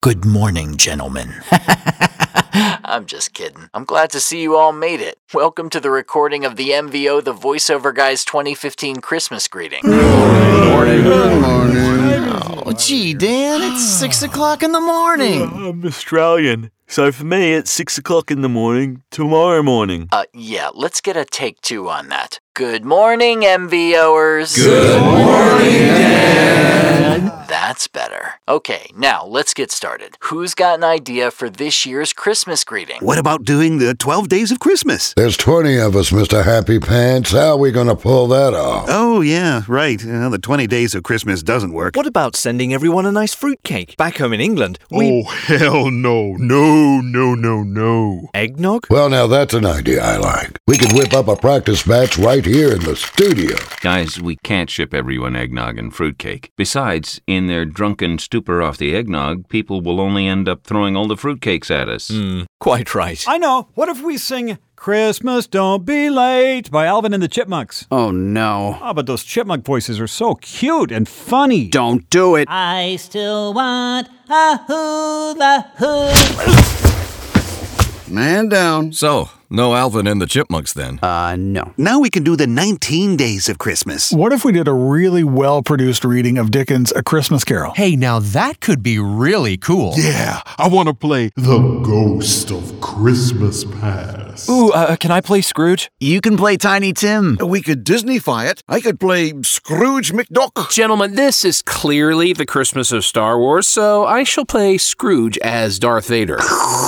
Good morning, gentlemen. I'm just kidding. I'm glad to see you all made it. Welcome to the recording of the MVO The Voiceover Guys 2015 Christmas greeting. Good morning. Oh, gee, Dan, it's 6 o'clock in the morning. I'm Australian, so for me it's 6 o'clock in the morning tomorrow morning. Yeah, let's get a take 2 on that. Good morning, MVOers. Good morning, Dan. That's better. Okay, now let's get started. Who's got an idea for this year's Christmas greeting? What about doing the 12 Days of Christmas? There's 20 of us, Mr. Happy Pants. How are we going to pull that off? Oh, yeah, right. The 20 Days of Christmas doesn't work. What about sending everyone a nice fruitcake? Back home in England, Oh, hell no. No. Eggnog? Well, now that's an idea I like. We could whip up a practice batch right here in the studio. Guys, we can't ship everyone eggnog and fruitcake. Besides, in their drunken stupor off the eggnog, people will only end up throwing all the fruitcakes at us. Quite right. I know. What if we sing Christmas Don't Be Late by Alvin and the Chipmunks? Oh, no. Oh, but those chipmunk voices are so cute and funny. Don't do it. I still want a hula hoop. Man down. So, no Alvin and the Chipmunks then? No. Now we can do the 19 Days of Christmas. What if we did a really well-produced reading of Dickens' A Christmas Carol? Hey, now that could be really cool. Yeah, I want to play The Ghost of Christmas Past. Ooh, can I play Scrooge? You can play Tiny Tim. We could Disney-fy it. I could play Scrooge McDuck. Gentlemen, this is clearly the Christmas of Star Wars, so I shall play Scrooge as Darth Vader.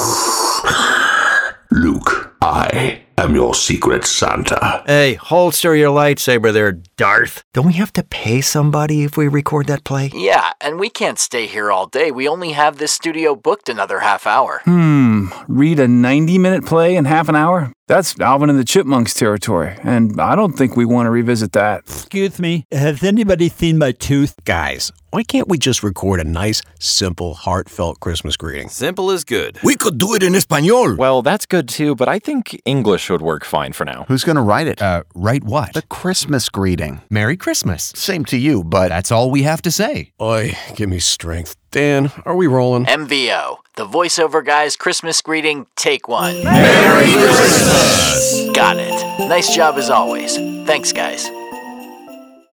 Luke, I am your secret Santa. Hey, holster your lightsaber there, Darth. Don't we have to pay somebody if we record that play? Yeah, and we can't stay here all day. We only have this studio booked another half hour. Read a 90-minute play in half an hour? That's Alvin and the Chipmunks territory, and I don't think we want to revisit that. Excuse me, has anybody seen my tooth? Guys, why can't we just record a nice, simple, heartfelt Christmas greeting? Simple is good. We could do it in Espanol. Well, that's good too, but I think English would work fine for now. Who's going to write it? Write what? The Christmas greeting. Merry Christmas. Same to you, but That's all we have to say. Oi, give me strength. Dan, are we rolling? MVO, The Voiceover Guys Christmas greeting, take 1. Merry Christmas! Got it. Nice job as always. Thanks, guys.